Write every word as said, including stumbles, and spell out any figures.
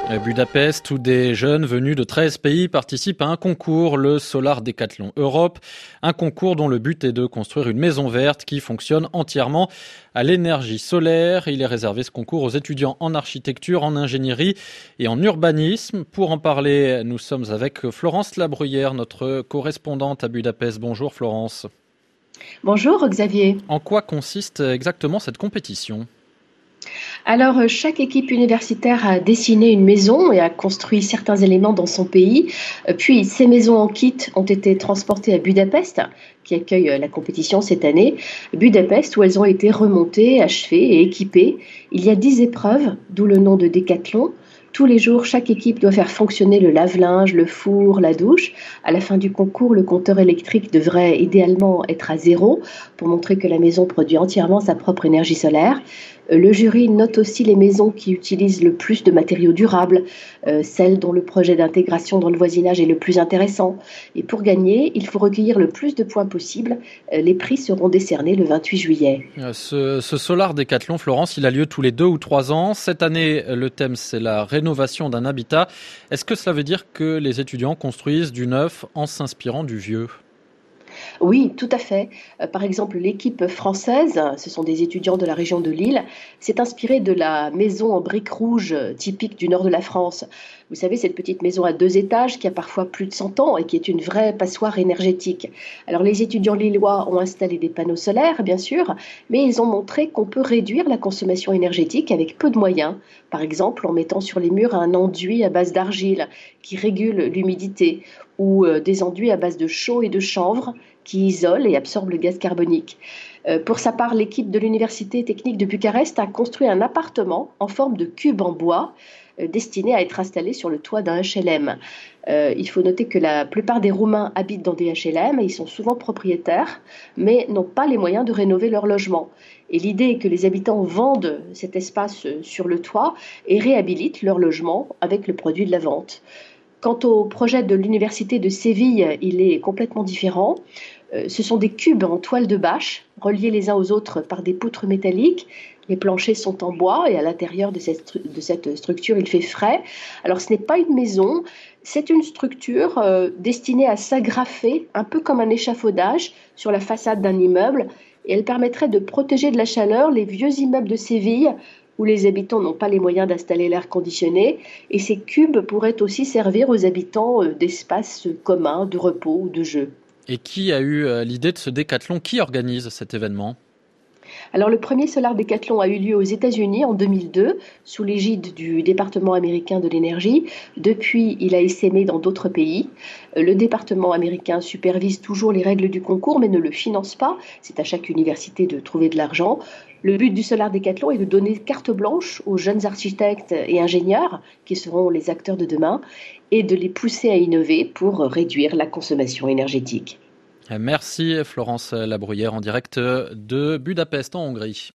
À Budapest, où des jeunes venus de treize pays participent à un concours, le Solar Decathlon Europe. Un concours dont le but est de construire une maison verte qui fonctionne entièrement à l'énergie solaire. Il est réservé ce concours aux étudiants en architecture, en ingénierie et en urbanisme. Pour en parler, nous sommes avec Florence Labruyère, notre correspondante à Budapest. Bonjour Florence. Bonjour Xavier. En quoi consiste exactement cette compétition ? Alors, chaque équipe universitaire a dessiné une maison et a construit certains éléments dans son pays. Puis, ces maisons en kit ont été transportées à Budapest, qui accueille la compétition cette année. Budapest, où elles ont été remontées, achevées et équipées. Il y a dix épreuves, d'où le nom de décathlon. Tous les jours, chaque équipe doit faire fonctionner le lave-linge, le four, la douche. À la fin du concours, le compteur électrique devrait idéalement être à zéro pour montrer que la maison produit entièrement sa propre énergie solaire. Le jury note aussi les maisons qui utilisent le plus de matériaux durables, euh, celles dont le projet d'intégration dans le voisinage est le plus intéressant. Et pour gagner, il faut recueillir le plus de points possible. Euh, les prix seront décernés le vingt-huit juillet. Ce, ce Solar Decathlon, Florence, il a lieu tous les deux ou trois ans. Cette année, le thème, c'est la rénovation d'un habitat. Est-ce que cela veut dire que les étudiants construisent du neuf en s'inspirant du vieux ? Oui, tout à fait. Euh, Par exemple, l'équipe française, ce sont des étudiants de la région de Lille, s'est inspirée de la maison en briques rouges euh, typique du nord de la France. Vous savez, cette petite maison à deux étages qui a parfois plus de cent ans et qui est une vraie passoire énergétique. Alors, les étudiants lillois ont installé des panneaux solaires, bien sûr, mais ils ont montré qu'on peut réduire la consommation énergétique avec peu de moyens. Par exemple, en mettant sur les murs un enduit à base d'argile qui régule l'humidité ou euh, des enduits à base de chaux et de chanvre qui isolent et absorbent le gaz carbonique. Euh, pour sa part, l'équipe de l'Université technique de Bucarest a construit un appartement en forme de cube en bois euh, destiné à être installé sur le toit d'un H L M. Euh, il faut noter que la plupart des Roumains habitent dans des H L M et ils sont souvent propriétaires, mais n'ont pas les moyens de rénover leur logement. Et l'idée est que les habitants vendent cet espace sur le toit et réhabilitent leur logement avec le produit de la vente. Quant au projet de l'Université de Séville, il est complètement différent. Euh, ce sont des cubes en toile de bâche, reliés les uns aux autres par des poutres métalliques. Les planchers sont en bois et à l'intérieur de cette, de cette structure, il fait frais. Alors ce n'est pas une maison, c'est une structure euh, destinée à s'agrafer, un peu comme un échafaudage, sur la façade d'un immeuble. Et elle permettrait de protéger de la chaleur les vieux immeubles de Séville, où les habitants n'ont pas les moyens d'installer l'air conditionné. Et ces cubes pourraient aussi servir aux habitants euh, d'espaces communs, de repos ou de jeux. Et qui a eu l'idée de ce décathlon ? Qui organise cet événement ? Alors le premier Solar Decathlon a eu lieu aux États-Unis en deux mille deux, sous l'égide du département américain de l'énergie. Depuis, il a essaimé dans d'autres pays. Le département américain supervise toujours les règles du concours, mais ne le finance pas. C'est à chaque université de trouver de l'argent. Le but du Solar Decathlon est de donner carte blanche aux jeunes architectes et ingénieurs, qui seront les acteurs de demain, et de les pousser à innover pour réduire la consommation énergétique. Merci Florence Labruyère en direct de Budapest en Hongrie.